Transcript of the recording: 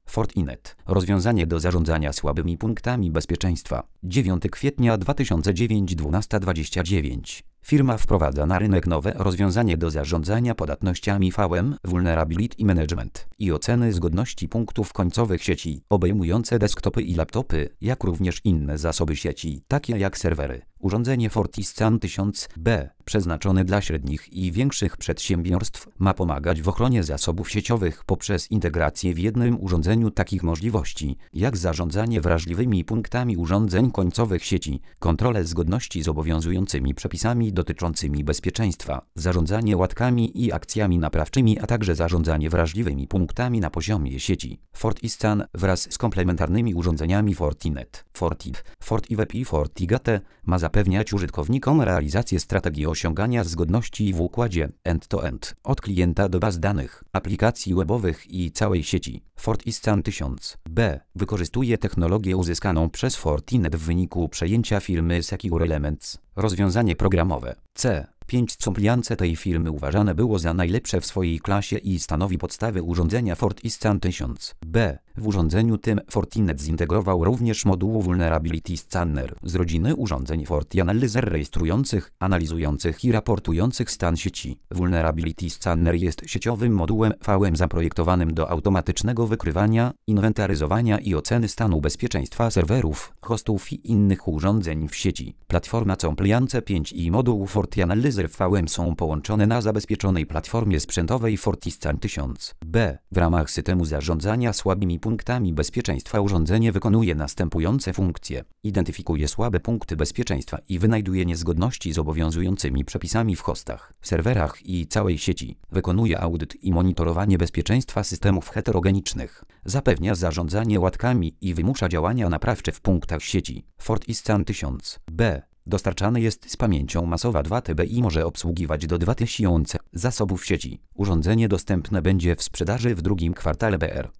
Fortinet. Rozwiązanie do zarządzania słabymi punktami bezpieczeństwa. 9 kwietnia 2009 12:29. Firma wprowadza na rynek nowe rozwiązanie do zarządzania podatnościami VM, Vulnerability Management i oceny zgodności punktów końcowych sieci, obejmujące desktopy i laptopy, jak również inne zasoby sieci, takie jak serwery. Urządzenie FortiSCAN 1000B, przeznaczone dla średnich i większych przedsiębiorstw, ma pomagać w ochronie zasobów sieciowych poprzez integrację w jednym urządzeniu takich możliwości, jak zarządzanie wrażliwymi punktami urządzeń końcowych sieci, kontrolę zgodności z obowiązującymi przepisami dotyczącymi bezpieczeństwa, zarządzanie łatkami i akcjami naprawczymi, a także zarządzanie wrażliwymi punktami na poziomie sieci. FortiSCAN wraz z komplementarnymi urządzeniami Fortinet, FortiWeb, FortiWeb i FortiGate ma zapewniać użytkownikom realizację strategii osiągania zgodności w układzie end-to-end, od klienta do baz danych, aplikacji webowych i całej sieci. FortiSCAN 1000B wykorzystuje technologię uzyskaną przez Fortinet w wyniku przejęcia firmy Secure Elements. Rozwiązanie programowe C5 compliance tej firmy uważane było za najlepsze w swojej klasie i stanowi podstawę urządzenia FortiSCAN 1000B. W urządzeniu tym Fortinet zintegrował również moduł Vulnerability Scanner z rodziny urządzeń FortiAnalyzer rejestrujących, analizujących i raportujących stan sieci. Vulnerability Scanner jest sieciowym modułem VM zaprojektowanym do automatycznego wykrywania, inwentaryzowania i oceny stanu bezpieczeństwa serwerów, hostów i innych urządzeń w sieci. Platforma Compliance 5 i moduł FortiAnalyzer VM są połączone na zabezpieczonej platformie sprzętowej FortiSCAN 1000B. W ramach systemu zarządzania słabymi punktami bezpieczeństwa urządzenie wykonuje następujące funkcje. Identyfikuje słabe punkty bezpieczeństwa i wynajduje niezgodności z obowiązującymi przepisami w hostach, serwerach i całej sieci. Wykonuje audyt i monitorowanie bezpieczeństwa systemów heterogenicznych. Zapewnia zarządzanie łatkami i wymusza działania naprawcze w punktach sieci. FortiSCAN 1000B dostarczany jest z pamięcią masowa 2 TB i może obsługiwać do 2000 zasobów sieci. Urządzenie dostępne będzie w sprzedaży w drugim kwartale BR.